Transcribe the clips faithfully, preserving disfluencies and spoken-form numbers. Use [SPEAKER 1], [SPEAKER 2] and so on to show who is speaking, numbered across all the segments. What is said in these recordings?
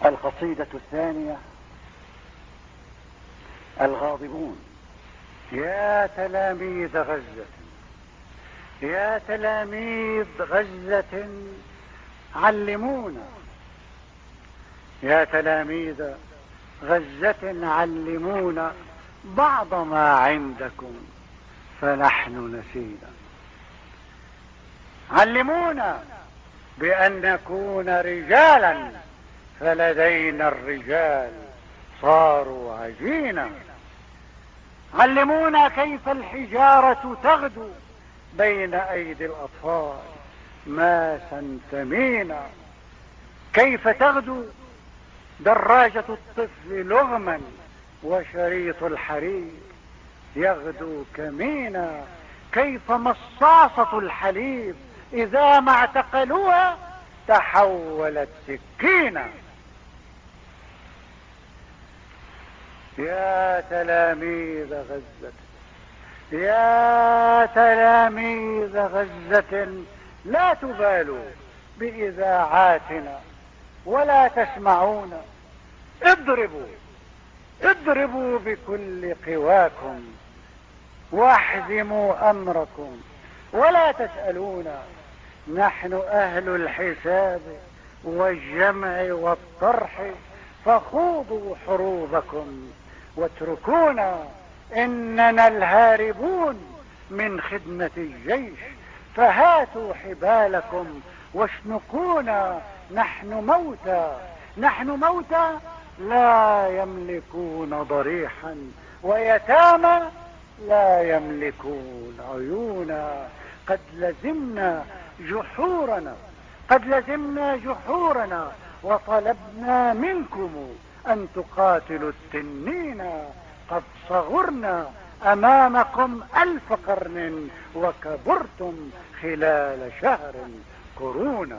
[SPEAKER 1] القصيدة الثانية: الغاضبون. يا تلاميذ غزة، يا تلاميذ غزة علمونا، يا تلاميذ غزة علمونا بعض ما عندكم فنحن نسينا. علمونا بأن نكون رجالا فلدينا الرجال صاروا عجينا. علمونا كيف الحجارة تغدو بين أيدي الأطفال ما سنتمينا، كيف تغدو دراجة الطفل لغما وشريط الحرير يغدو كمينا، كيف مصاصة الحليب إذا ما اعتقلوها تحولت سكينا. يا تلاميذ غزة، يا تلاميذ غزة لا تبالوا بإذاعاتنا ولا تسمعون. اضربوا اضربوا بكل قواكم واحزموا أمركم ولا تسألونا. نحن أهل الحساب والجمع والطرح، فخوضوا حروبكم واتركونا. إننا الهاربون من خدمة الجيش، فهاتوا حبالكم واشنقونا. نحن موتى نحن موتى لا يملكون ضريحا، ويتامى لا يملكون عيونا. قد لزمنا جحورنا قد لزمنا جحورنا وطلبنا منكم أن تقاتلوا التنين. قد صغرنا أمامكم ألف قرن وكبرتم خلال شهر قرونا.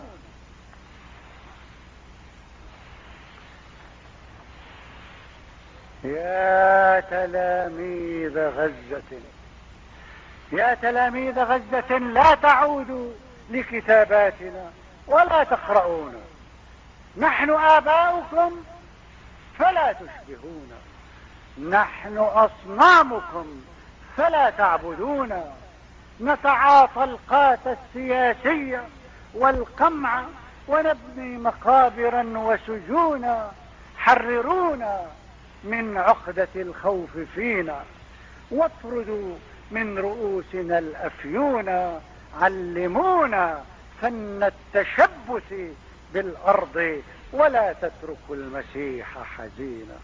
[SPEAKER 1] يا تلاميذ غزة، يا تلاميذ غزة لا تعودوا لكتاباتنا ولا تقرؤونا. نحن آباؤكم فلا تشبهونا، نحن أصنامكم فلا تعبدونا. نتعاطى القات السياسية والقمع ونبني مقابرا وسجونا. حررونا من عقدة الخوف فينا واطردوا من رؤوسنا الأفيون. علمونا فن التشبث بالأرض ولا تتركوا المسيح حزينا.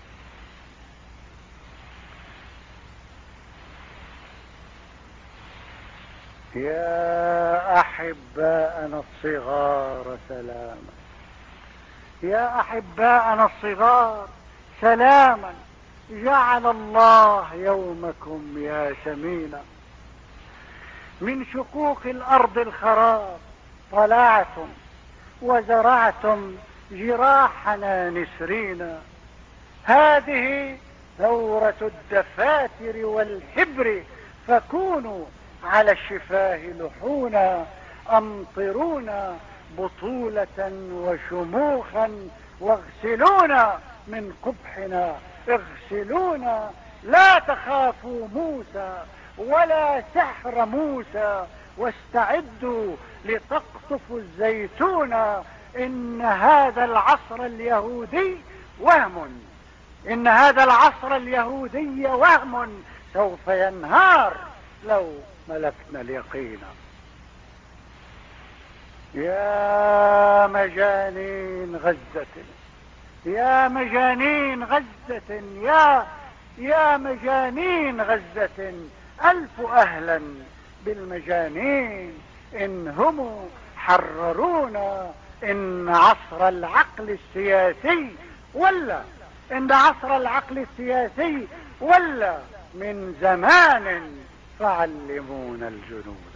[SPEAKER 1] يا أحباءنا الصغار سلاما، يا أحباءنا الصغار سلاما. جعل الله يومكم يا سمينا. من شقوق الأرض الخراب طلعتم وزرعتم جراحنا نسرينا. هذه ثورة الدفاتر والحبر، فكونوا على الشفاه لحونا. أمطرونا بطولة وشموخا واغسلونا من قبحنا. اغسلونا لا تخافوا موسى ولا سحر موسى، واستعدوا لتقطفوا الزيتون. إن هذا العصر اليهودي وهم إن هذا العصر اليهودي وهم سوف ينهار لو ملكنا اليقين. يا مجانين غزة، يا مجانين غزة، يا يا مجانين غزة، ألف أهلا بالمجانين. إن هم حررونا. إن عصر العقل السياسي ولا إن عصر العقل السياسي ولا من زمان، فعلمونا الجنون.